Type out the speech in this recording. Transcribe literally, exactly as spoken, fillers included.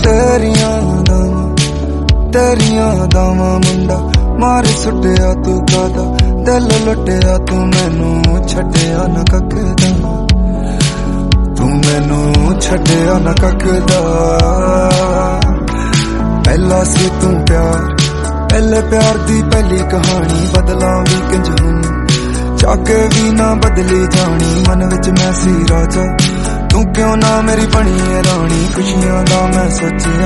तेरियां दावां तेरियां दावां मुंडा मार सुटिया तू कादा दिल लुटिया तू मैनू छड्डिया ना ककदा तू मैनू छड्डिया ना ककदा पहला सी तू प्यार पहले प्यार दी पहली कहानी बदला भी किंज हुन चाके भी ना बदली जानी मन विच मैं सी राजा तू क्यों ना मेरी बनी है रानी खुशियां दा मैं सोचिया